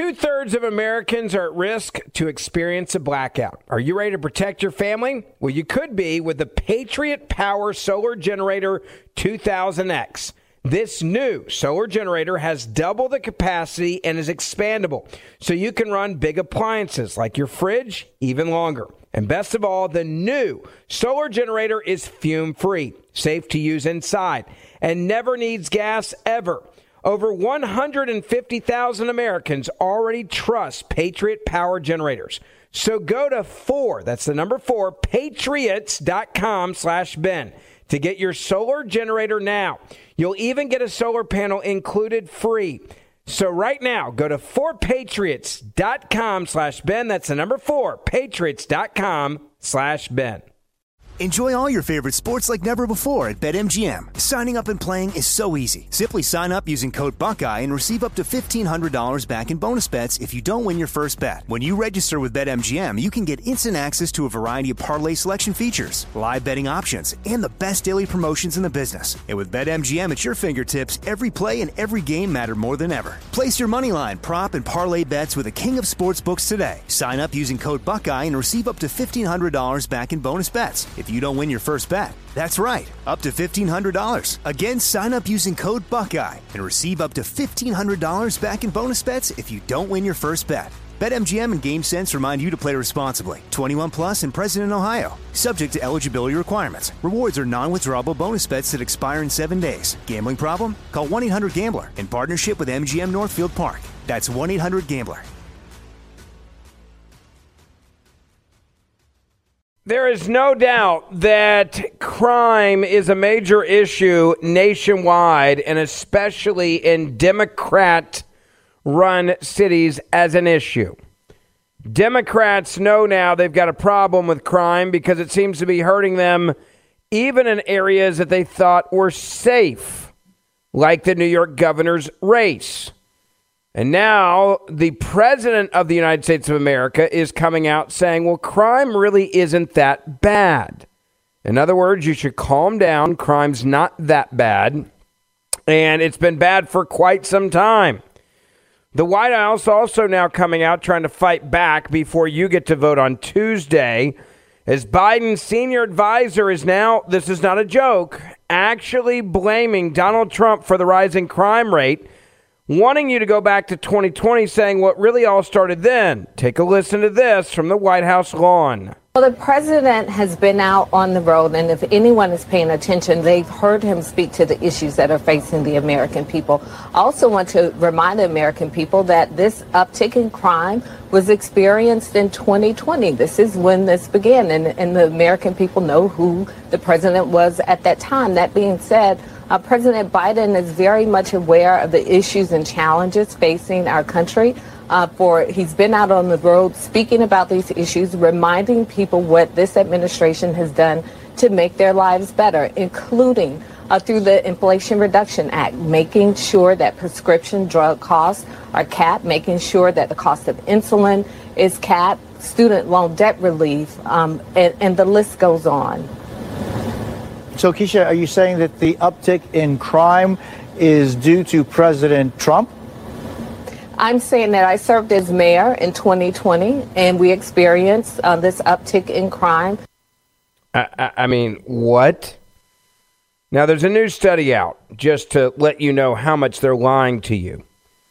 2/3 of Americans are at risk to experience a blackout. Are you ready to protect your family? Well, you could be with the Patriot Power Solar Generator 2000X. This new solar generator has double the capacity and is expandable, so you can run big appliances like your fridge even longer. And best of all, the new solar generator is fume-free, safe to use inside, and never needs gas ever. Over 150,000 Americans already trust Patriot Power Generators. So go to that's the number 4, patriots.com/Ben to get your solar generator now. You'll even get a solar panel included free. So right now, go to 4patriots.com/Ben. That's the number 4, patriots.com/Ben. Enjoy all your favorite sports like never before at BetMGM. Signing up and playing is so easy. Simply sign up using code Buckeye and receive up to $1,500 back in bonus bets if you don't win your first bet. When you register with BetMGM, you can get instant access to a variety of parlay selection features, live betting options, and the best daily promotions in the business. And with BetMGM at your fingertips, every play and every game matter more than ever. Place your moneyline, prop, and parlay bets with the king of sportsbooks today. Sign up using code Buckeye and receive up to $1,500 back in bonus bets if you don't win your first bet. That's right, up to $1,500. Again, sign up using code Buckeye and receive up to $1,500 back in bonus bets if you don't win your first bet. BetMGM and GameSense remind you to play responsibly. 21 plus and present in Ohio. Subject to eligibility requirements. Rewards are non-withdrawable bonus bets that expire in 7 days. Gambling problem? Call 1-800-GAMBLER in partnership with MGM Northfield Park. That's 1-800-GAMBLER. There is no doubt that crime is a major issue nationwide, and especially in Democrat-run cities as an issue. Democrats know now they've got a problem with crime because it seems to be hurting them even in areas that they thought were safe, like the New York governor's race. And now the president of the United States of America is coming out saying, well, crime really isn't that bad. In other words, you should calm down. Crime's not that bad. And it's been bad for quite some time. The White House also now coming out trying to fight back before you get to vote on Tuesday, as Biden's senior advisor is now, this is not a joke, actually blaming Donald Trump for the rising crime rate, wanting you to go back to 2020, saying what really all started then. Take a listen to this from the White House lawn. Well, the president has been out on the road, and if anyone is paying attention, they've heard him speak to the issues that are facing the American people. I also want to remind the American people that this uptick in crime was experienced in 2020. This is when this began, and the American people know who the president was at that time. That being said, President Biden is very much aware of the issues and challenges facing our country. He's been out on the road speaking about these issues, reminding people what this administration has done to make their lives better, including through the Inflation Reduction Act, making sure that prescription drug costs are capped, making sure that the cost of insulin is capped, student loan debt relief, and the list goes on. So, Keisha, are you saying that the uptick in crime is due to President Trump? I'm saying that I served as mayor in 2020, and we experienced this uptick in crime. I mean, what? Now, there's a new study out, just to let you know how much they're lying to you.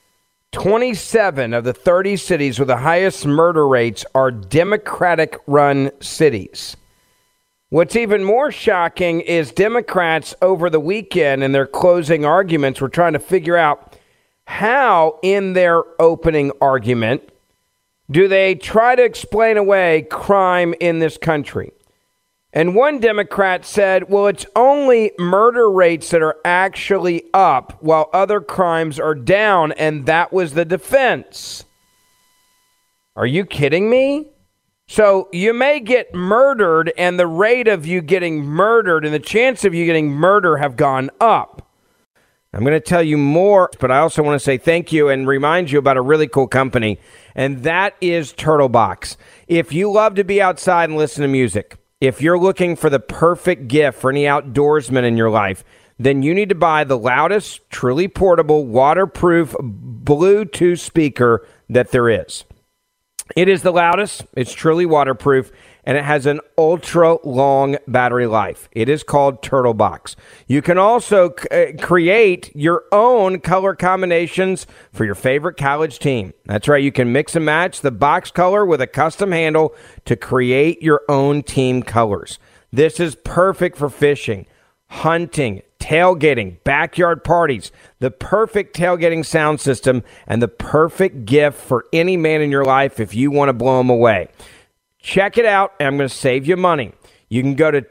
27 of the 30 cities with the highest murder rates are Democratic-run cities. What's even more shocking is Democrats over the weekend in their closing arguments were trying to figure out how, in their opening argument, do they try to explain away crime in this country. And one Democrat said, well, it's only murder rates that are actually up while other crimes are down, and that was the defense. Are you kidding me? So you may get murdered, and the rate of you getting murdered and the chance of you getting murder have gone up. I'm going to tell you more, but I also want to say thank you and remind you about a really cool company, and that is Turtlebox. If you love to be outside and listen to music, if you're looking for the perfect gift for any outdoorsman in your life, then you need to buy the loudest, truly portable, waterproof Bluetooth speaker that there is. It is the loudest, it's truly waterproof, and it has an ultra-long battery life. It is called TurtleBox. You can also create your own color combinations for your favorite college team. That's right, you can mix and match the box color with a custom handle to create your own team colors. This is perfect for fishing, hunting, tailgating, backyard parties, the perfect tailgating sound system, and the perfect gift for any man in your life if you want to blow them away. Check it out, and I'm going to save you money. You can go to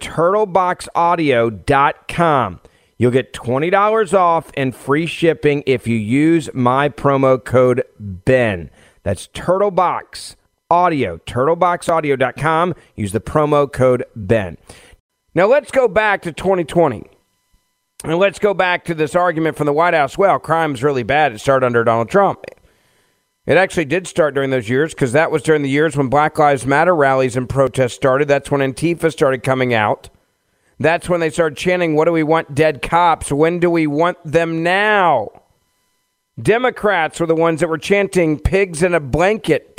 turtleboxaudio.com. You'll get $20 off and free shipping if you use my promo code BEN. That's TurtleBox Audio, turtleboxaudio.com. Use the promo code BEN. Now let's go back to 2020. And let's go back to this argument from the White House. Well, crime's really bad. It started under Donald Trump. It actually did start during those years because that was during the years when Black Lives Matter rallies and protests started. That's when Antifa started coming out. That's when they started chanting, what do we want, dead cops? When do we want them now? Democrats were the ones that were chanting pigs in a blanket,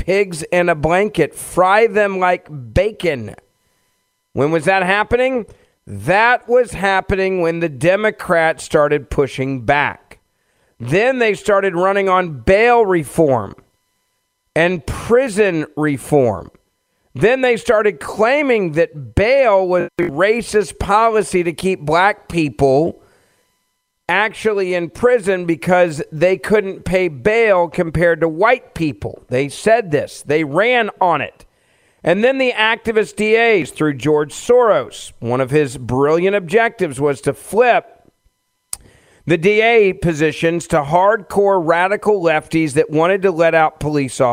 fry them like bacon. When was that happening? That was happening when the Democrats started pushing back. Then they started running on bail reform and prison reform. Then they started claiming that bail was a racist policy to keep black people actually in prison because they couldn't pay bail compared to white people. They said this. They ran on it. And then the activist DAs through George Soros. One of his brilliant objectives was to flip the DA positions to hardcore radical lefties that wanted to let out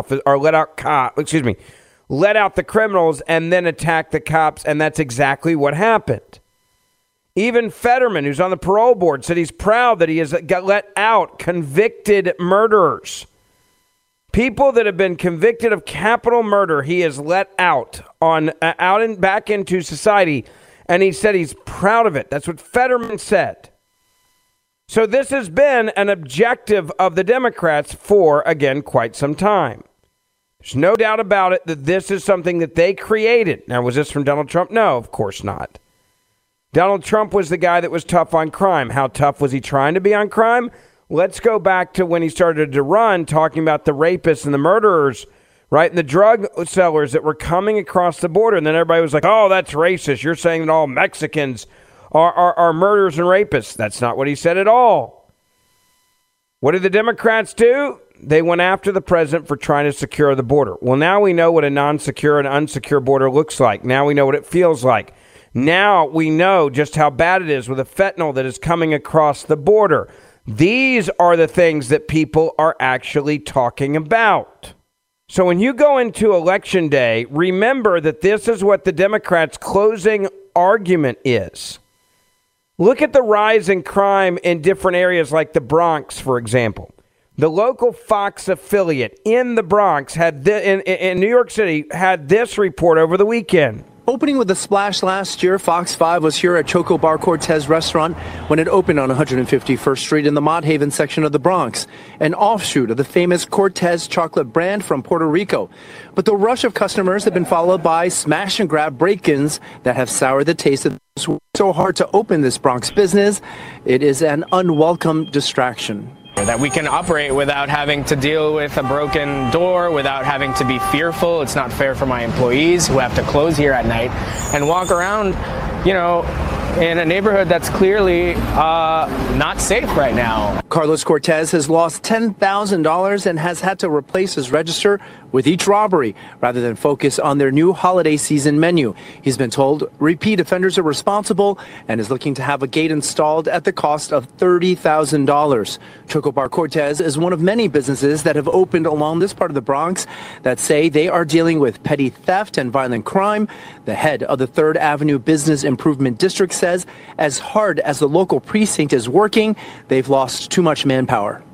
let out the criminals and then attack the cops. And that's exactly what happened. Even Fetterman, who's on the parole board, said he's proud that he has let out convicted murderers. People that have been convicted of capital murder, he has let out and back into society. And he said he's proud of it. That's what Fetterman said. So this has been an objective of the Democrats for, again, quite some time. There's no doubt about it that this is something that they created. Now, was this from Donald Trump? No, of course not. Donald Trump was the guy that was tough on crime. How tough was he trying to be on crime? Let's go back to when he started to run, talking about the rapists and the murderers, right? And the drug sellers that were coming across the border. And then everybody was like, oh, that's racist. You're saying that all Mexicans are murderers and rapists. That's not what he said at all. What did the Democrats do? They went after the president for trying to secure the border. Well, now we know what a non-secure and unsecure border looks like. Now we know what it feels like. Now we know just how bad it is with the fentanyl that is coming across the border. These are the things that people are actually talking about. So when you go into Election Day, remember that this is what the Democrats' closing argument is. Look at the rise in crime in different areas like the Bronx, for example. The local Fox affiliate in the Bronx in New York City had this report over the weekend. Opening with a splash last year, Fox 5 was here at Choco Bar Cortez restaurant when it opened on 151st Street in the Mott Haven section of the Bronx, an offshoot of the famous Cortez chocolate brand from Puerto Rico. But the rush of customers have been followed by smash and grab break-ins that have soured the taste of those who worked so hard to open this Bronx business. It is an unwelcome distraction. That we can operate without having to deal with a broken door, without having to be fearful. It's not fair for my employees who have to close here at night and walk around, in a neighborhood that's clearly not safe right now. Carlos Cortez has lost $10,000 and has had to replace his register with each robbery rather than focus on their new holiday season menu. He's been told repeat offenders are responsible and is looking to have a gate installed at the cost of $30,000. Choco Bar Cortez is one of many businesses that have opened along this part of the Bronx that say they are dealing with petty theft and violent crime. The head of the 3rd Avenue Business Improvement District says as hard as the local precinct is working, they've lost too much manpower.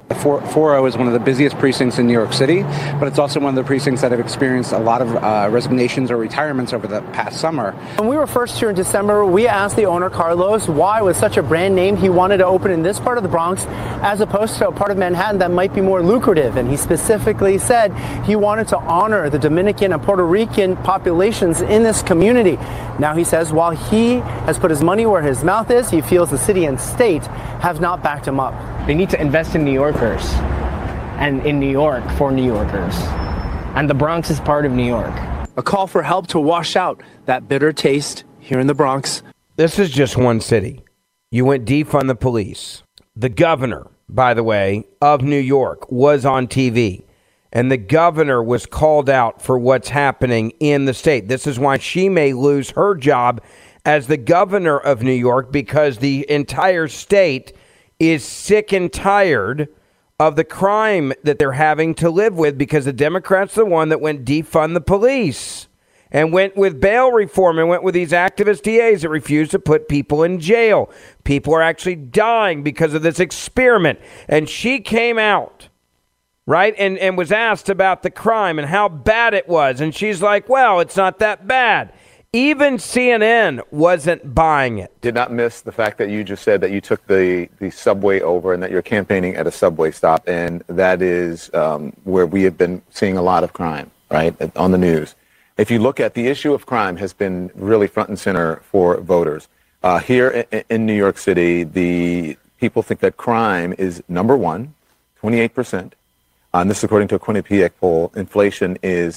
4-0 is one of the busiest precincts in New York City, but it's also one of the precincts that have experienced a lot of resignations or retirements over the past summer. When we were first here in December, we asked the owner, Carlos, why with such a brand name he wanted to open in this part of the Bronx as opposed to a part of Manhattan that might be more lucrative. And he specifically said he wanted to honor the Dominican and Puerto Rican populations in this community. Now he says while he has put his money where his mouth is, he feels the city and state have not backed him up. They need to invest in New Yorkers and in New York for New Yorkers. And the Bronx is part of New York. A call for help to wash out that bitter taste here in the Bronx. This is just one city. You went defund the police. The governor, by the way, of New York was on TV. And the governor was called out for what's happening in the state. This is why she may lose her job as the governor of New York, because the entire state is sick and tired of the crime that they're having to live with, because the Democrats are the one that went defund the police and went with bail reform and went with these activist DAs that refused to put people in jail. People are actually dying because of this experiment. And she came out, right, and was asked about the crime and how bad it was. And she's like, well, it's not that bad. Even CNN wasn't buying it. Did not miss the fact that you just said that you took the subway over and that you're campaigning at a subway stop. And that is where we have been seeing a lot of crime, right, on the news. If you look at the issue of crime has been really front and center for voters. Here in New York City, the people think that crime is number one, 28%. And this is according to a Quinnipiac poll. Inflation is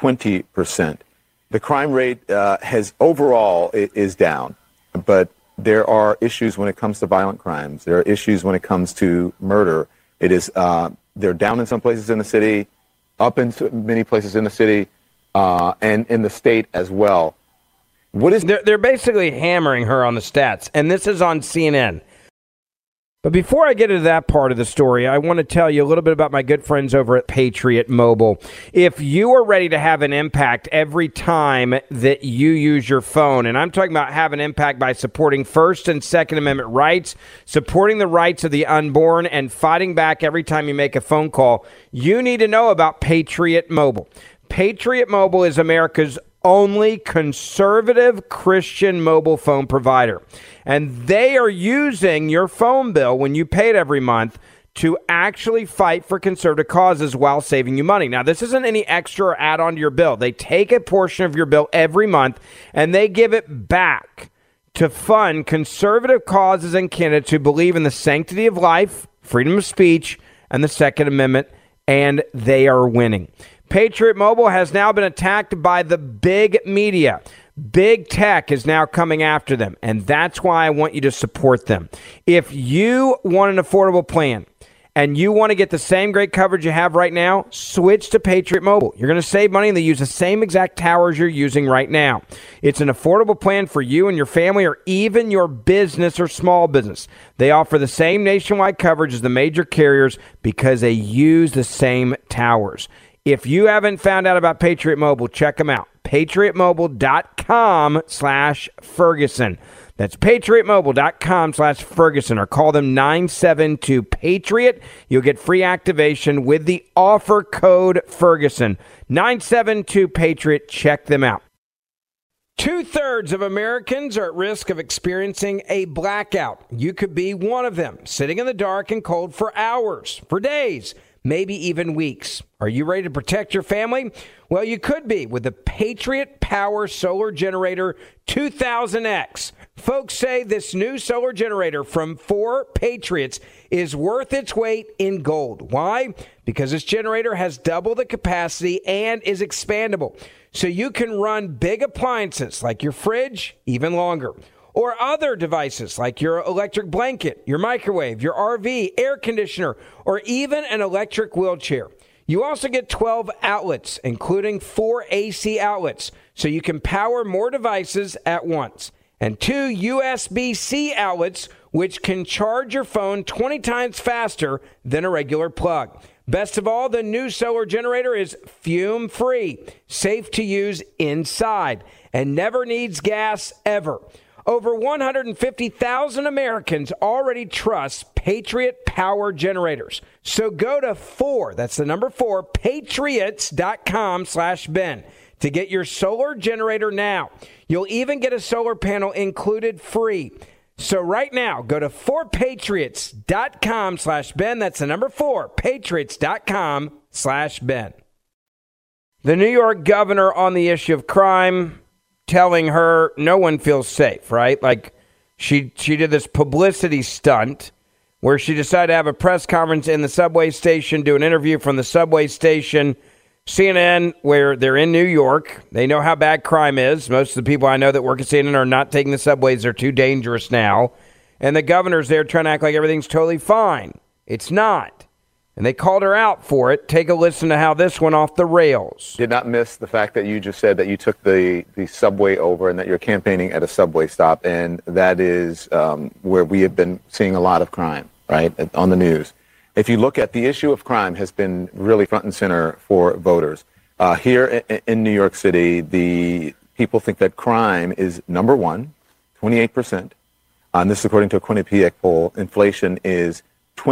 20%. The crime rate has overall is down, but there are issues when it comes to violent crimes. There are issues when it comes to murder. It is they're down in some places in the city, up in many places in the city, and in the state as well. What is they're basically hammering her on the stats, and this is on CNN. But before I get into that part of the story, I want to tell you a little bit about my good friends over at Patriot Mobile. If you are ready to have an impact every time that you use your phone, and I'm talking about have an impact by supporting First and Second Amendment rights, supporting the rights of the unborn, and fighting back every time you make a phone call, you need to know about Patriot Mobile. Patriot Mobile is America's only conservative Christian mobile phone provider. And they are using your phone bill when you pay it every month to actually fight for conservative causes while saving you money. Now, this isn't any extra or add-on to your bill. They take a portion of your bill every month and they give it back to fund conservative causes and candidates who believe in the sanctity of life, freedom of speech, and the Second Amendment, and they are winning. Patriot Mobile has now been attacked by the big media. Big tech is now coming after them, and that's why I want you to support them. If you want an affordable plan and you want to get the same great coverage you have right now, switch to Patriot Mobile. You're going to save money, and they use the same exact towers you're using right now. It's an affordable plan for you and your family, or even your business or small business. They offer the same nationwide coverage as the major carriers because they use the same towers. If you haven't found out about Patriot Mobile, check them out. PatriotMobile.com/Ferguson. That's PatriotMobile.com/Ferguson, or call them 972-PATRIOT. You'll get free activation with the offer code Ferguson. 972-PATRIOT. Check them out. 2/3 of Americans are at risk of experiencing a blackout. You could be one of them, sitting in the dark and cold for hours, for days, maybe even weeks. Are you ready to protect your family? Well, you could be with the Patriot Power Solar Generator 2000X. Folks say this new solar generator from 4 Patriots is worth its weight in gold. Why? Because this generator has double the capacity and is expandable. So you can run big appliances like your fridge even longer, or other devices like your electric blanket, your microwave, your RV, air conditioner, or even an electric wheelchair. You also get 12 outlets, including 4 AC outlets, so you can power more devices at once, and 2 USB-C outlets, which can charge your phone 20 times faster than a regular plug. Best of all, the new solar generator is fume-free, safe to use inside, and never needs gas ever. Over 150,000 Americans already trust Patriot Power Generators. So go to that's the number 4, patriots.com/Ben to get your solar generator now. You'll even get a solar panel included free. So right now, go to 4patriots.com/Ben. That's the number 4, patriots.com/Ben. The New York governor on the issue of crime, telling her no one feels safe, right? Like she did this publicity stunt where she decided to have a press conference in the subway station, do an interview from the subway station. CNN, where they're in New York, they know how bad crime is. Most of the people I know that work at CNN are not taking the subways. They're too dangerous now. And the governor's there trying to act like everything's totally fine. It's not. And they called her out for it. Take a listen to how this went off the rails. Did not miss the fact that you just said that you took the subway over and that you're campaigning at a subway stop. And that is where we have been seeing a lot of crime, right, on the news. If you look at the issue of crime has been really front and center for voters. Here in New York City, the people think that crime is number one, 28%. And this is according to a Quinnipiac poll. Inflation is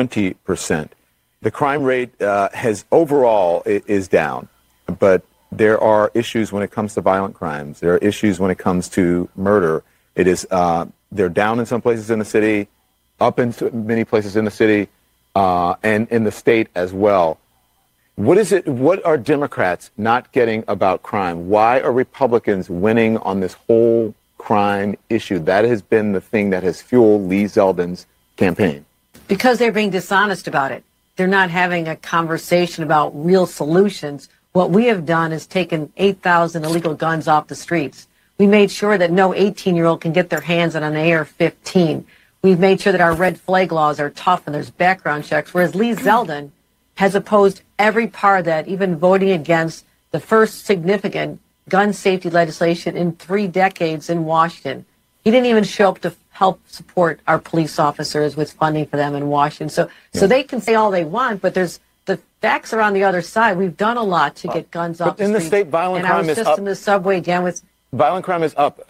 20%. The crime rate has overall is down, but there are issues when it comes to violent crimes. There are issues when it comes to murder. It is they're down in some places in the city, up in many places in the city, and in the state as well. What is it? What are Democrats not getting about crime? Why are Republicans winning on this whole crime issue? That has been the thing that has fueled Lee Zeldin's campaign. Because they're being dishonest about it. They're not having a conversation about real solutions. What we have done is taken 8,000 illegal guns off the streets. We made sure that no 18-year-old can get their hands on an AR-15. We've made sure that our red flag laws are tough and there's background checks, whereas Lee Zeldin has opposed every part of that, even voting against the first significant gun safety legislation in 3 decades in Washington. He didn't even show up to help support our police officers with funding for them in Washington. So they can say all they want, but the facts are on the other side. We've done a lot to get guns off the streets. In the state, violent crime is up. And I was just in the subway again with... Violent crime is up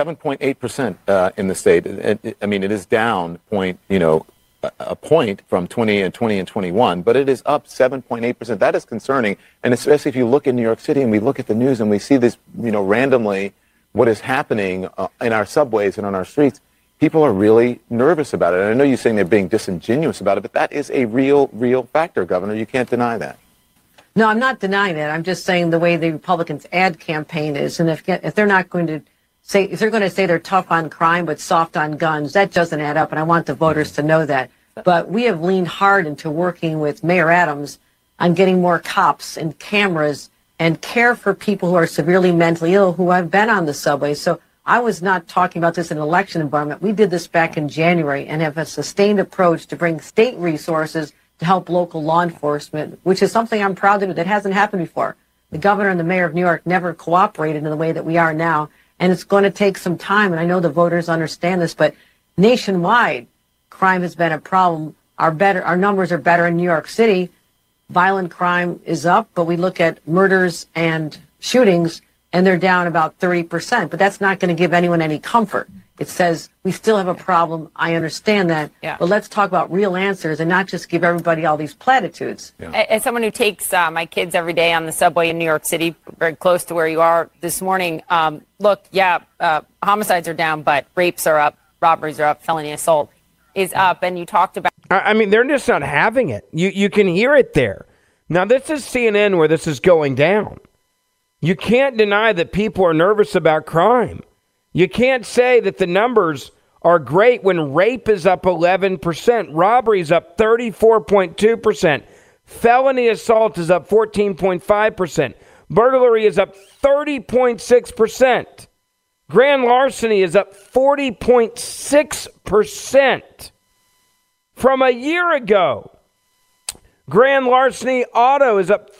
7.8% in the state. I mean, it is down a point from 20 and 21, but it is up 7.8%. That is concerning, and especially if you look in New York City and we look at the news and we see this, randomly, what is happening in our subways and on our streets. People are really nervous about it. And I know you're saying they're being disingenuous about it, but that is a real factor, Governor. You can't deny that. No, I'm not denying that. I'm just saying the way the Republicans' ad campaign is, and if they're not going to say, if they're going to say they're tough on crime but soft on guns, that doesn't add up, and I want the voters to know that. But we have leaned hard into working with Mayor Adams on getting more cops and cameras and care for people who are severely mentally ill who have been on the subway. So I was not talking about this in an election environment. We did this back in January and have a sustained approach to bring state resources to help local law enforcement, which is something I'm proud to do. That hasn't happened before. The governor and the mayor of New York never cooperated in the way that we are now, and it's going to take some time, and I know the voters understand this, but nationwide, crime has been a problem. Our numbers are better in New York City. Violent crime is up, but we look at murders and shootings, and they're down about 30%, but that's not going to give anyone any comfort. It says we still have a problem. I understand that, but let's talk about real answers and not just give everybody all these platitudes. Yeah. As someone who takes my kids every day on the subway in New York City, very close to where you are this morning, homicides are down, but rapes are up, robberies are up, felony assault is up, and you talked about... I mean, they're just not having it. You can hear it there. Now, this is CNN where this is going down. You can't deny that people are nervous about crime. You can't say that the numbers are great when rape is up 11%, robbery is up 34.2%, felony assault is up 14.5%, burglary is up 30.6%, grand larceny is up 40.6% from a year ago. Grand larceny auto is up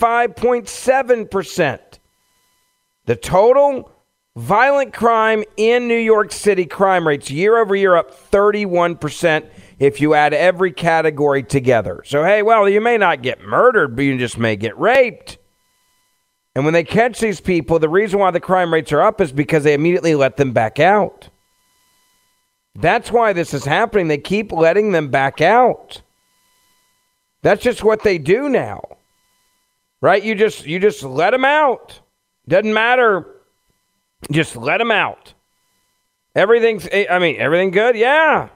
35.7%. The total violent crime in New York City crime rates year over year up 31% if you add every category together. So, hey, well, you may not get murdered, but you just may get raped. And when they catch these people, the reason why the crime rates are up is because they immediately let them back out. That's why this is happening. They keep letting them back out. That's just what they do now. Right? You just let them out. Doesn't matter. Just let them out. Everything good? Yeah.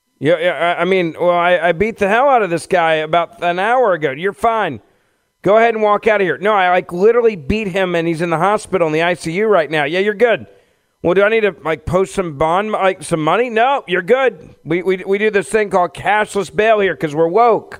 I beat the hell out of this guy about an hour ago. You're fine. Go ahead and walk out of here. No, I literally beat him and he's in the hospital in the ICU right now. Yeah, you're good. Well, do I need to post some bond, some money? No, you're good. We do this thing called cashless bail here because we're woke.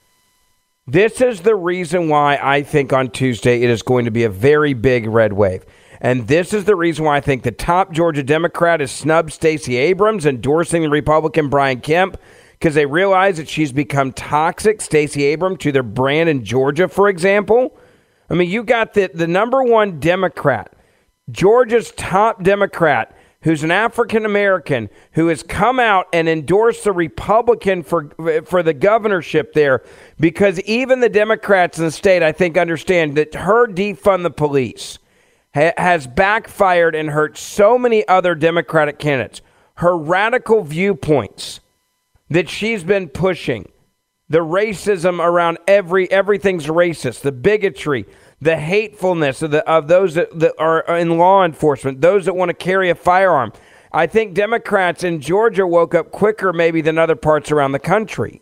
This is the reason why I think on Tuesday it is going to be a very big red wave. And this is the reason why I think the top Georgia Democrat has snubbed Stacey Abrams, endorsing the Republican Brian Kemp, because they realize that she's become toxic, Stacey Abrams, to their brand in Georgia, for example. I mean, you got the number one Democrat, Georgia's top Democrat, who's an African-American, who has come out and endorsed the Republican for the governorship there, because even the Democrats in the state, I think, understand that her defund the police has backfired and hurt so many other Democratic candidates. Her radical viewpoints that she's been pushing, the racism around everything's racist, the bigotry, the hatefulness of those that are in law enforcement, those that want to carry a firearm. I think Democrats in Georgia woke up quicker maybe than other parts around the country.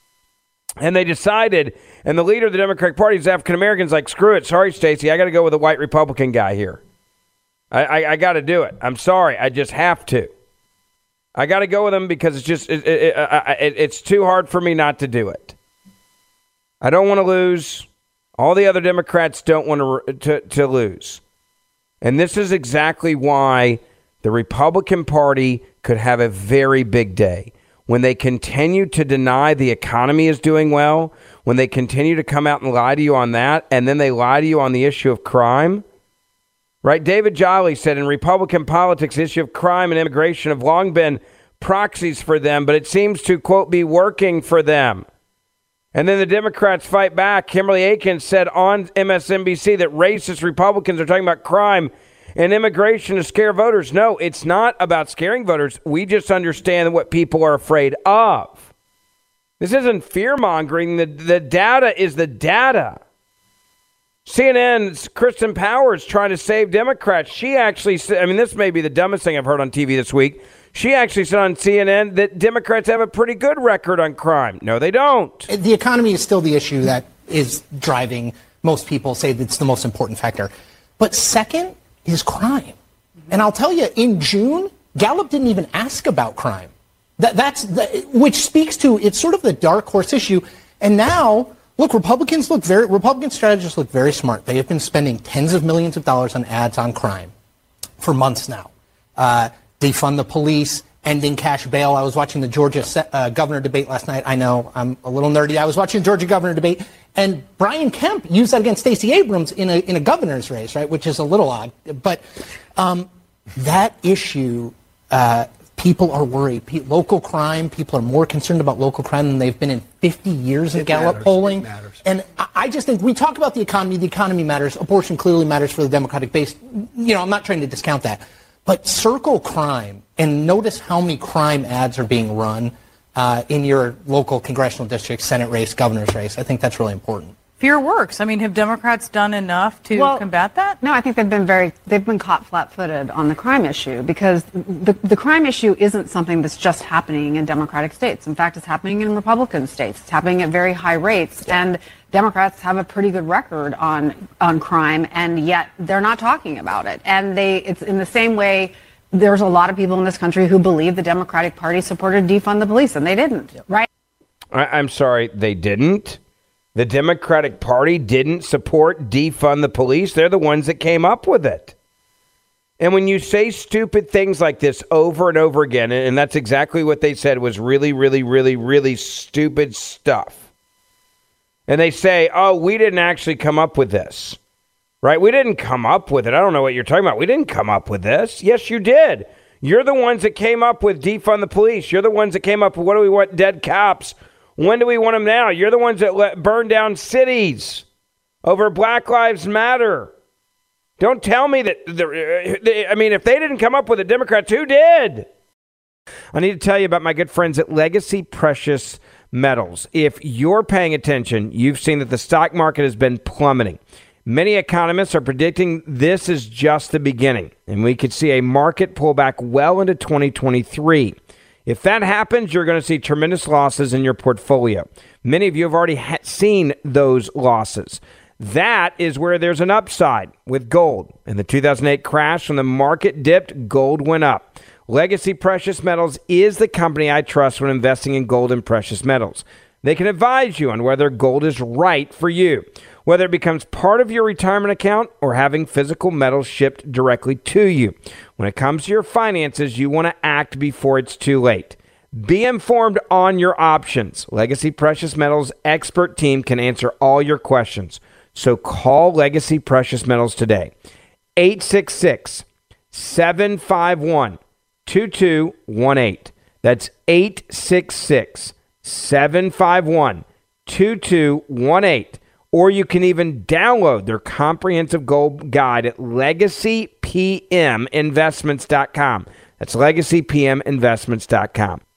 And they decided, and the leader of the Democratic Party is African-Americans, like, screw it. Sorry, Stacey, I got to go with a white Republican guy here. I got to do it. I'm sorry. I just have to. I got to go with him because it's just it's too hard for me not to do it. I don't want to lose. All the other Democrats don't want to lose. And this is exactly why the Republican Party could have a very big day. When they continue to deny the economy is doing well, when they continue to come out and lie to you on that, and then they lie to you on the issue of crime, right? David Jolly said in Republican politics, the issue of crime and immigration have long been proxies for them, but it seems to, quote, be working for them. And then the Democrats fight back. Kimberly Akins said on MSNBC that racist Republicans are talking about crime and immigration to scare voters. No, it's not about scaring voters. We just understand what people are afraid of. This isn't fear-mongering. The data is the data. CNN's Kristen Powers trying to save Democrats. She actually said, this may be the dumbest thing I've heard on TV this week. She actually said on CNN that Democrats have a pretty good record on crime. No, they don't. The economy is still the issue that is driving, most people say that's the most important factor. But second is crime. And I'll tell you, in June, Gallup didn't even ask about crime. Which speaks to, it's sort of the dark horse issue. And now, look, Republican strategists look very smart. They have been spending tens of millions of dollars on ads on crime for months now. Defund the police, ending cash bail. I was watching the Georgia governor debate last night. I know I'm a little nerdy. I was watching the Georgia governor debate, and Brian Kemp used that against Stacey Abrams in a governor's race, right? Which is a little odd. But that issue, people are worried. Local crime, people are more concerned about local crime than they've been in 50 years of Gallup polling. And I just think we talk about the economy matters. Abortion clearly matters for the Democratic base. I'm not trying to discount that. But circle crime and notice how many crime ads are being run in your local congressional district, Senate race, governor's race. I think that's really important. Fear works. Have Democrats done enough to combat that? No, I think they've been caught flat-footed on the crime issue, because the crime issue isn't something that's just happening in Democratic states. In fact, it's happening in Republican states. It's happening at very high rates. Yeah. And Democrats have a pretty good record on crime, and yet they're not talking about it. And it's in the same way. There's a lot of people in this country who believe the Democratic Party supported defund the police, and they didn't. Yep. Right? I'm sorry, they didn't? The Democratic Party didn't support defund the police? They're the ones that came up with it. And when you say stupid things like this over and over again, and that's exactly what they said was really, really, really, really stupid stuff. And they say, oh, we didn't actually come up with this. Right? We didn't come up with it. I don't know what you're talking about. We didn't come up with this. Yes, you did. You're the ones that came up with defund the police. You're the ones that came up with, what do we want, dead cops? When do we want them now? You're the ones that burn down cities over Black Lives Matter. Don't tell me that, if they didn't come up with it, Democrats, who did? I need to tell you about my good friends at Legacy Precious Metals. If you're paying attention, you've seen that the stock market has been plummeting. Many economists are predicting this is just the beginning, and we could see a market pullback well into 2023. If that happens, you're going to see tremendous losses in your portfolio. Many of you have already seen those losses. That is where there's an upside with gold. In the 2008 crash, when the market dipped, gold went up. Legacy Precious Metals is the company I trust when investing in gold and precious metals. They can advise you on whether gold is right for you, whether it becomes part of your retirement account or having physical metals shipped directly to you. When it comes to your finances, you want to act before it's too late. Be informed on your options. Legacy Precious Metals expert team can answer all your questions. So call Legacy Precious Metals today. 866-751-2218. That's 866-751-2218. Or you can even download their comprehensive gold guide at LegacyPMInvestments.com. That's LegacyPMInvestments.com.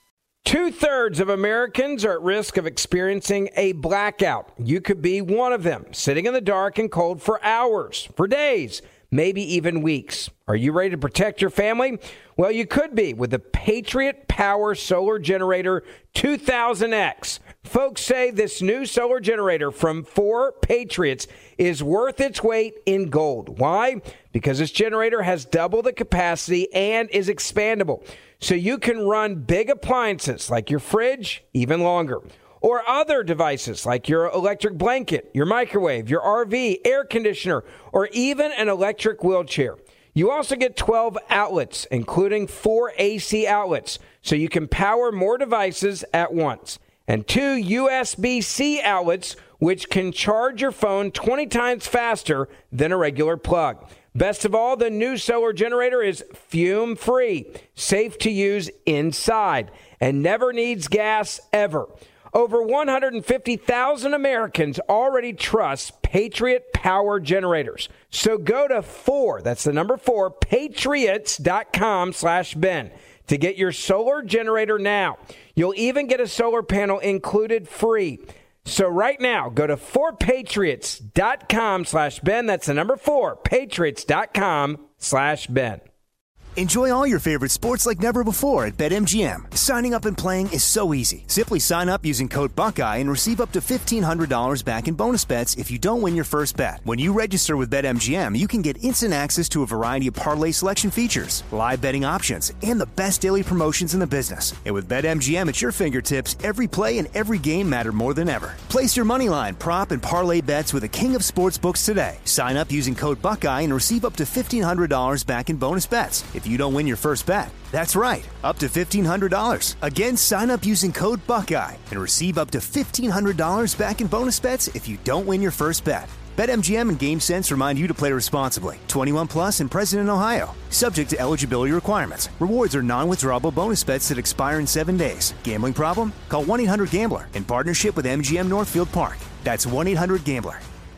2/3 of Americans are at risk of experiencing a blackout. You could be one of them, sitting in the dark and cold for hours, for days, maybe even weeks. Are you ready to protect your family? Well, you could be with the Patriot Power Solar Generator 2000X. Folks say this new solar generator from 4 Patriots is worth its weight in gold. Why? Because this generator has double the capacity and is expandable. So you can run big appliances like your fridge even longer, or other devices like your electric blanket, your microwave, your RV, air conditioner, or even an electric wheelchair. You also get 12 outlets, including 4 AC outlets, so you can power more devices at once, and 2 USB-C outlets, which can charge your phone 20 times faster than a regular plug. Best of all, the new solar generator is fume-free, safe to use inside, and never needs gas ever. Over 150,000 Americans already trust Patriot Power Generators. So go to 4, that's the number 4, patriots.com/Ben to get your solar generator now. You'll even get a solar panel included free. So right now, go to 4patriots.com/Ben. That's the number 4, patriots.com/Ben. Enjoy all your favorite sports like never before at BetMGM. Signing up and playing is so easy. Simply sign up using code Buckeye and receive up to $1,500 back in bonus bets if you don't win your first bet. When you register with BetMGM, you can get instant access to a variety of parlay selection features, live betting options, and the best daily promotions in the business. And with BetMGM at your fingertips, every play and every game matter more than ever. Place your moneyline, prop, and parlay bets with the king of sportsbooks today. Sign up using code Buckeye and receive up to $1,500 back in bonus bets if you don't win your first bet. That's right, up to $1,500. Again, sign up using code Buckeye and receive up to $1,500 back in bonus bets if you don't win your first bet. BetMGM and GameSense remind you to play responsibly. 21 plus and present in Ohio. Subject to eligibility requirements. Rewards are non-withdrawable bonus bets that expire in 7 days. Gambling problem? Call 1-800-GAMBLER in partnership with MGM Northfield Park. That's 1-800-GAMBLER.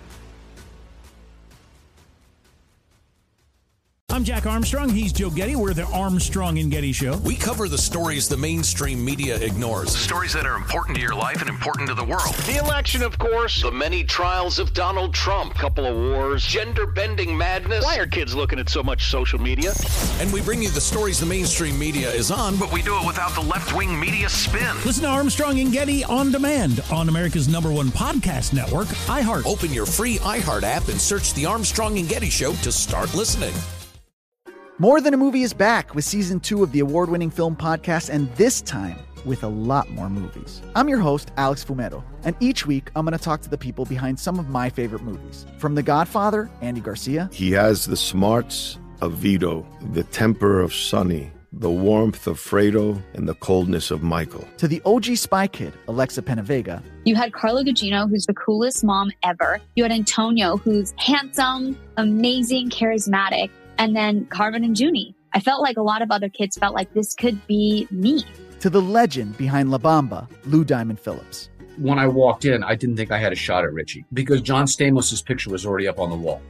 I'm Jack Armstrong. He's Joe Getty. We're the Armstrong and Getty Show. We cover the stories the mainstream media ignores. The stories that are important to your life and important to the world. The election, of course. The many trials of Donald Trump. Couple of wars. Gender-bending madness. Why are kids looking at so much social media? And we bring you the stories the mainstream media is on, but we do it without the left-wing media spin. Listen to Armstrong and Getty on demand on America's #1 podcast network, iHeart. Open your free iHeart app and search The Armstrong and Getty Show to start listening. More Than a Movie is back with season 2 of the award-winning film podcast, and this time with a lot more movies. I'm your host, Alex Fumero, and each week I'm going to talk to the people behind some of my favorite movies. From The Godfather, Andy Garcia. He has the smarts of Vito, the temper of Sonny, the warmth of Fredo, and the coldness of Michael. To the OG Spy Kid, Alexa Penavega. You had Carla Gugino, who's the coolest mom ever. You had Antonio, who's handsome, amazing, charismatic. And then Carmen and Junie. I felt like a lot of other kids felt like this could be me. To the legend behind La Bamba, Lou Diamond Phillips. When I walked in, I didn't think I had a shot at Richie because John Stamos' picture was already up on the wall.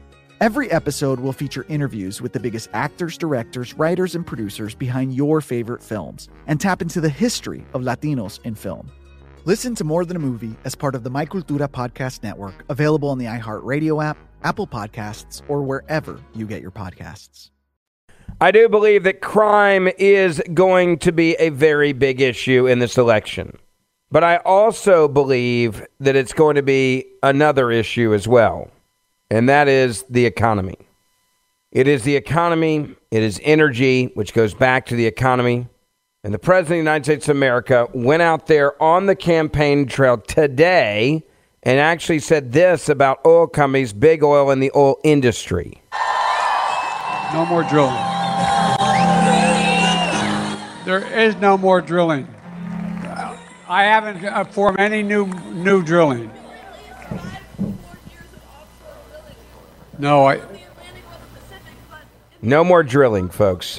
Every episode will feature interviews with the biggest actors, directors, writers, and producers behind your favorite films and tap into the history of Latinos in film. Listen to More Than a Movie as part of the My Cultura Podcast Network, available on the iHeartRadio app, Apple Podcasts, or wherever you get your podcasts. I do believe that crime is going to be a very big issue in this election. But I also believe that it's going to be another issue as well, and that is the economy. It is the economy, it is energy, which goes back to the economy. And the President of the United States of America went out there on the campaign trail today and actually said this about oil companies, big oil, and the oil industry. No more drilling. There is no more drilling. I haven't formed any new drilling. No, No more drilling, folks.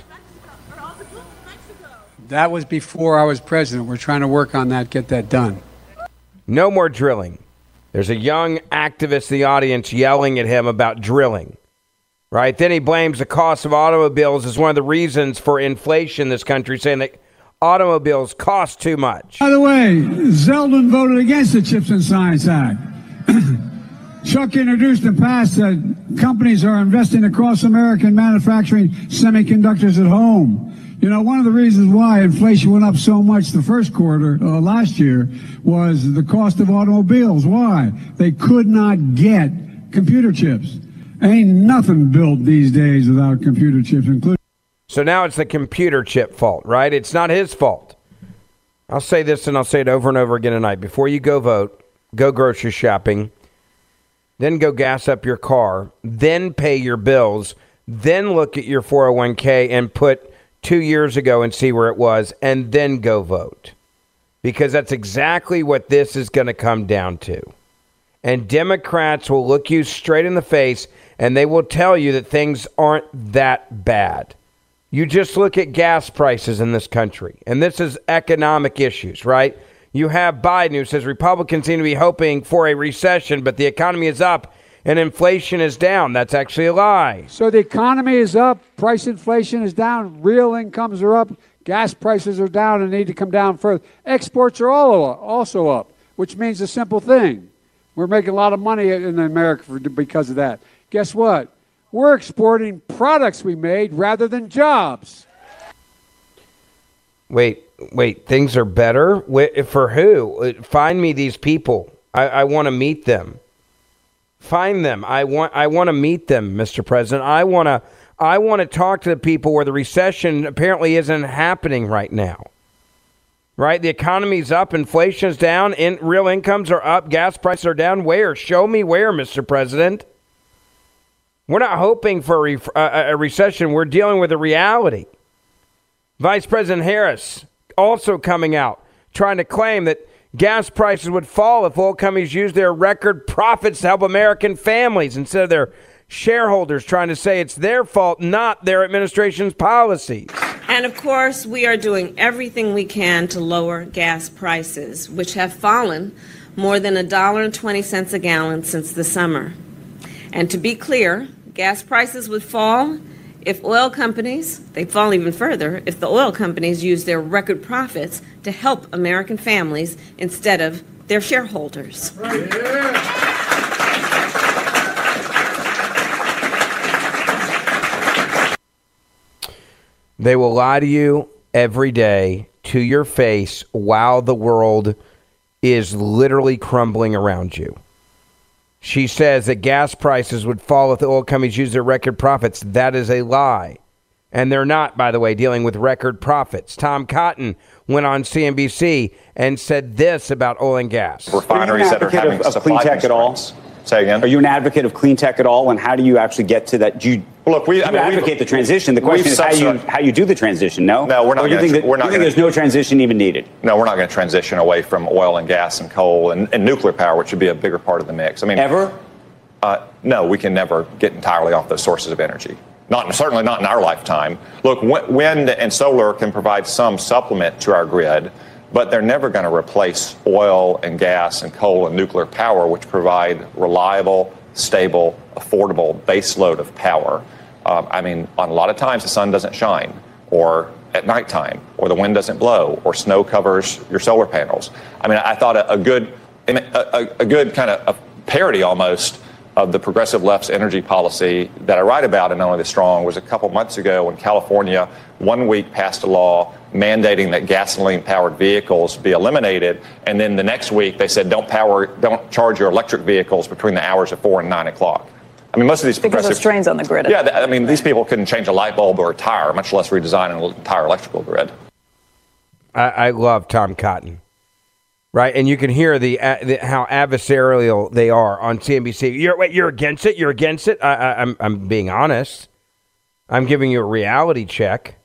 That was before I was president. We're trying to work on that, get that done. No more drilling. There's a young activist in the audience yelling at him about drilling. Right? Then he blames the cost of automobiles as one of the reasons for inflation in this country, saying that automobiles cost too much. By the way, Zeldin voted against the Chips and Science Act. Chuck introduced and passed that companies are investing across America in manufacturing semiconductors at home. You know, one of the reasons why inflation went up so much the first quarter last year was the cost of automobiles. Why? They could not get computer chips. Ain't nothing built these days without computer chips, including. So now it's the computer chip fault, right? It's not his fault. I'll say this and I'll say it over and over again tonight. Before you go vote, go grocery shopping, then go gas up your car, then pay your bills, then look at your 401k and put 2 years ago and see where it was, and then go vote. Because that's exactly what this is going to come down to. And Democrats will look you straight in the face and they will tell you that things aren't that bad. You just look at gas prices in this country, and this is economic issues, right? You have Biden who says Republicans seem to be hoping for a recession, but the economy is up and inflation is down. That's actually a lie. So the economy is up, price inflation is down, real incomes are up, gas prices are down and need to come down further. Exports are also up, which means a simple thing. We're making a lot of money in America because of that. Guess what? We're exporting products we made rather than jobs. Wait, things are better? For who? Find me these people. I want to meet them. Find them. I want to meet them, Mr. President. I want to talk to the people where the recession apparently isn't happening right now. Right? The economy's up, inflation's down, real incomes are up, gas prices are down. Where? Show me where, Mr. President. We're not hoping for a recession. We're dealing with a reality. Vice President Harris also coming out trying to claim that gas prices would fall if oil companies used their record profits to help American families instead of their shareholders trying to say it's their fault, not their administration's policies. And of course, we are doing everything we can to lower gas prices, which have fallen more than $1.20 a gallon since the summer. And to be clear, gas prices would fall if oil companies, they'd fall even further, if the oil companies use their record profits to help American families instead of their shareholders. They will lie to you every day to your face while the world is literally crumbling around you. She says that gas prices would fall if the oil companies use their record profits. That is a lie. And they're not, by the way, dealing with record profits. Tom Cotton went on CNBC and said this about oil and gas. Refineries that are having supply constraints. At all? Say again? Are you an advocate of clean tech at all? And how do you actually get to that? Do you advocate the transition? The question is how you do the transition, no? No, we're not. You think there's no transition even needed? No, we're not going to transition away from oil and gas and coal and nuclear power, which should be a bigger part of the mix. I mean, ever? No, we can never get entirely off those sources of energy. Certainly not in our lifetime. Look, wind and solar can provide some supplement to our grid, but they're never going to replace oil and gas and coal and nuclear power, which provide reliable, stable, affordable base load of power. I mean, on a lot of times the sun doesn't shine, or at nighttime, or the wind doesn't blow, or snow covers your solar panels. I mean, I thought a good kind of a parody almost of the progressive left's energy policy that I write about in Only the Strong was a couple months ago when California 1 week passed a law mandating that gasoline-powered vehicles be eliminated, and then the next week they said don't charge your electric vehicles between the hours of 4 and 9 o'clock. I mean, most of these because of strains on the grid. Yeah, I mean, these people couldn't change a light bulb or a tire, much less redesign an entire electrical grid. I love Tom Cotton, right? And you can hear how adversarial they are on CNBC. You're against it? You're against it? I'm being honest. I'm giving you a reality check.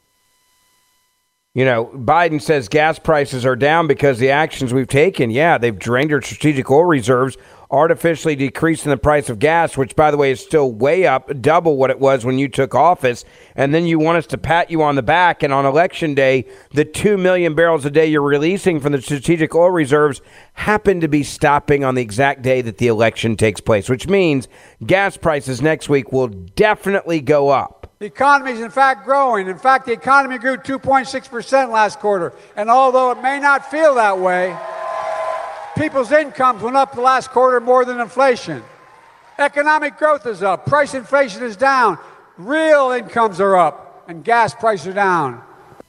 You know, Biden says gas prices are down because the actions we've taken. Yeah, they've drained our strategic oil reserves, artificially decreasing the price of gas, which, by the way, is still way up, double what it was when you took office. And then you want us to pat you on the back. And on Election Day, the 2 million barrels a day you're releasing from the strategic oil reserves happen to be stopping on the exact day that the election takes place, which means gas prices next week will definitely go up. The economy is, in fact, growing. In fact, the economy grew 2.6% last quarter. And although it may not feel that way, people's incomes went up the last quarter more than inflation. Economic growth is up. Price inflation is down. Real incomes are up. And gas prices are down.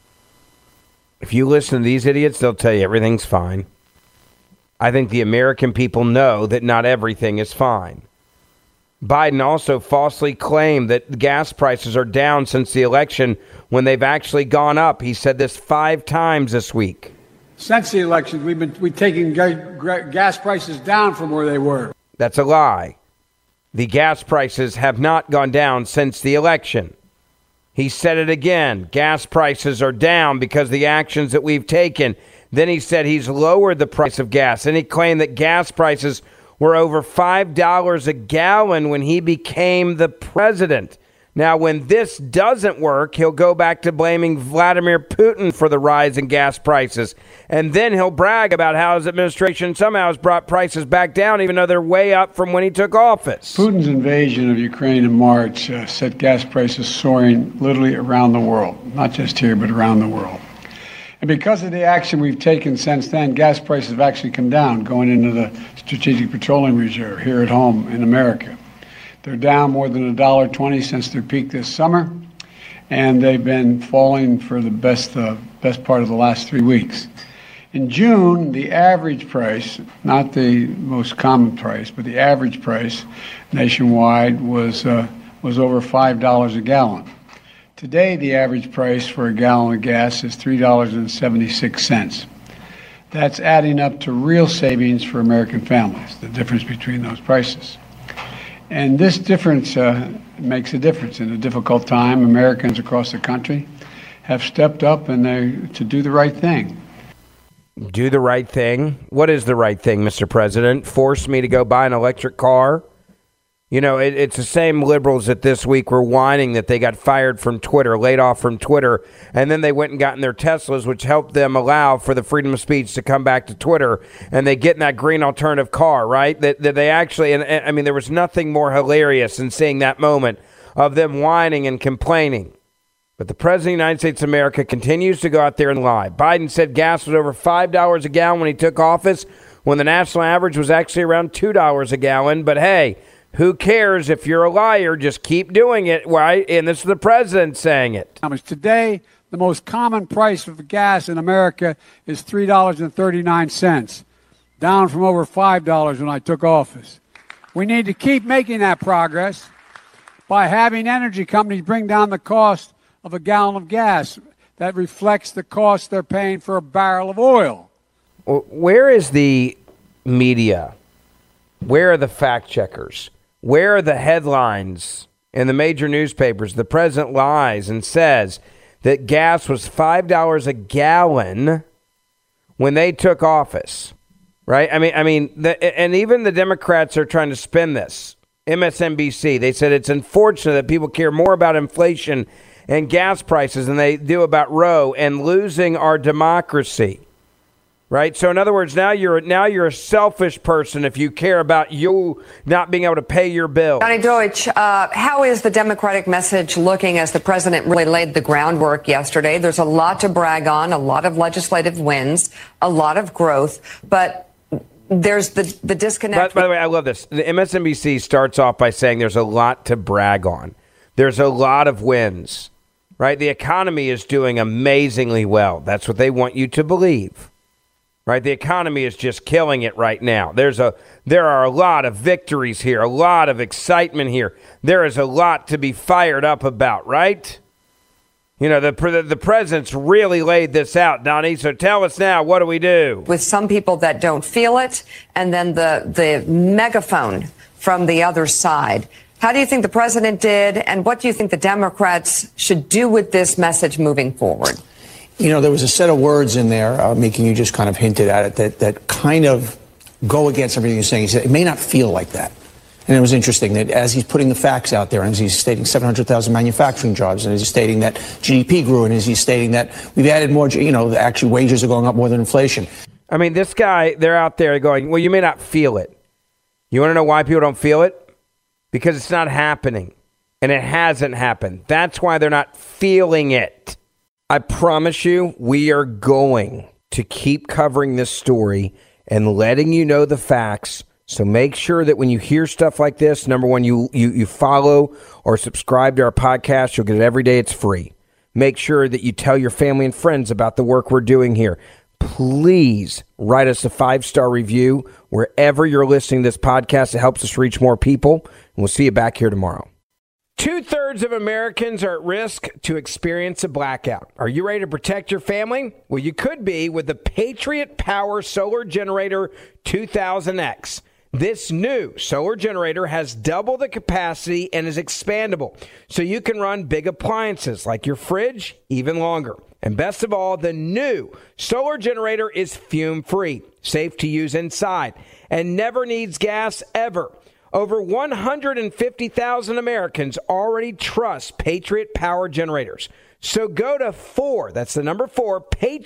If you listen to these idiots, they'll tell you everything's fine. I think the American people know that not everything is fine. Biden also falsely claimed that gas prices are down since the election when they've actually gone up. He said this 5 times this week. Since the election, we've taken gas prices down from where they were. That's a lie. The gas prices have not gone down since the election. He said it again. Gas prices are down because of the actions that we've taken. Then he said he's lowered the price of gas. And he claimed that gas prices were over $5 a gallon when he became the president. Now, when this doesn't work, he'll go back to blaming Vladimir Putin for the rise in gas prices. And then he'll brag about how his administration somehow has brought prices back down, even though they're way up from when he took office. Putin's invasion of Ukraine in March set gas prices soaring literally around the world, not just here, but around the world. And because of the action we've taken since then, gas prices have actually come down, going into the Strategic Petroleum Reserve here at home in America. They're down more than $1.20 since their peak this summer, and they've been falling for the best part of the last 3 weeks. In June, the average price, not the most common price, but the average price nationwide was over $5 a gallon. Today, the average price for a gallon of gas is $3.76. That's adding up to real savings for American families, the difference between those prices. And this difference makes a difference. In a difficult time, Americans across the country have stepped up to do the right thing. Do the right thing? What is the right thing, Mr. President? Force me to go buy an electric car? You know, it's the same liberals that this week were whining that they got fired from Twitter, laid off from Twitter, and then they went and got in their Teslas, which helped them allow for the freedom of speech to come back to Twitter, and they get in that green alternative car, right? That they actually, and I mean, there was nothing more hilarious than seeing that moment of them whining and complaining. But the President of the United States of America continues to go out there and lie. Biden said gas was over $5 a gallon when he took office, when the national average was actually around $2 a gallon. But hey, who cares if you're a liar? Just keep doing it, right? And this is the president saying it. Today, the most common price of gas in America is $3.39, down from over $5 when I took office. We need to keep making that progress by having energy companies bring down the cost of a gallon of gas. That reflects the cost they're paying for a barrel of oil. Where is the media? Where are the fact checkers? Where are the headlines in the major newspapers? The president lies and says that gas was $5 a gallon when they took office, right? And even the Democrats are trying to spin this. MSNBC, they said it's unfortunate that people care more about inflation and gas prices than they do about Roe and losing our democracy. right? So in other words, now you're a selfish person if you care about you not being able to pay your bill. Johnny Deutsch, how is the Democratic message looking as the president really laid the groundwork yesterday? There's a lot to brag on, a lot of legislative wins, a lot of growth, but there's the disconnect. By the way, I love this. The MSNBC starts off by saying there's a lot to brag on. There's a lot of wins, right? The economy is doing amazingly well. That's what they want you to believe. Right, the economy is just killing it right now. There are a lot of victories here, a lot of excitement here. There is a lot to be fired up about, right? You know, the president's really laid this out, Donnie. So tell us now, what do we do? With some people that don't feel it, and then the megaphone from the other side. How do you think the president did, and what do you think the Democrats should do with this message moving forward? You know, there was a set of words in there, Meek, and you just kind of hinted at it, that kind of go against everything you're saying. He said it may not feel like that. And it was interesting that as he's putting the facts out there, and as he's stating 700,000 manufacturing jobs, and as he's stating that GDP grew, and as he's stating that we've added more, you know, actually wages are going up more than inflation. I mean, this guy, they're out there going, well, you may not feel it. You want to know why people don't feel it? Because it's not happening. And it hasn't happened. That's why they're not feeling it. I promise you, we are going to keep covering this story and letting you know the facts. So make sure that when you hear stuff like this, number one, you follow or subscribe to our podcast. You'll get it every day. It's free. Make sure that you tell your family and friends about the work we're doing here. Please write us a 5-star review wherever you're listening to this podcast. It helps us reach more people. And we'll see you back here tomorrow. 2/3 of Americans are at risk to experience a blackout. Are you ready to protect your family? Well, you could be with the Patriot Power Solar Generator 2000X. This new solar generator has double the capacity and is expandable, so you can run big appliances like your fridge even longer. And best of all, the new solar generator is fume-free, safe to use inside, and never needs gas ever. Over 150,000 Americans already trust Patriot Power Generators. So go to 4, that's the number 4,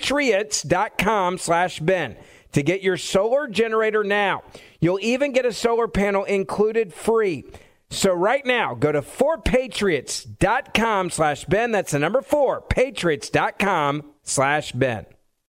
patriots.com/Ben to get your solar generator now. You'll even get a solar panel included free. So right now, go to 4patriots.com/Ben. That's the number 4, patriots.com/Ben.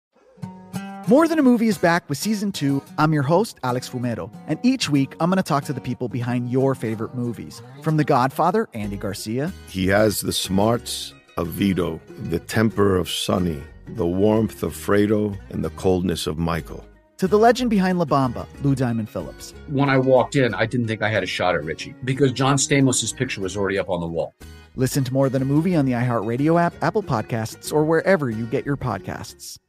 More Than a Movie is back with Season 2. I'm your host, Alex Fumero. And each week, I'm going to talk to the people behind your favorite movies. From The Godfather, Andy Garcia. He has the smarts of Vito, the temper of Sonny, the warmth of Fredo, and the coldness of Michael. To the legend behind La Bamba, Lou Diamond Phillips. When I walked in, I didn't think I had a shot at Richie because John Stamos' picture was already up on the wall. Listen to More Than a Movie on the iHeartRadio app, Apple Podcasts, or wherever you get your podcasts.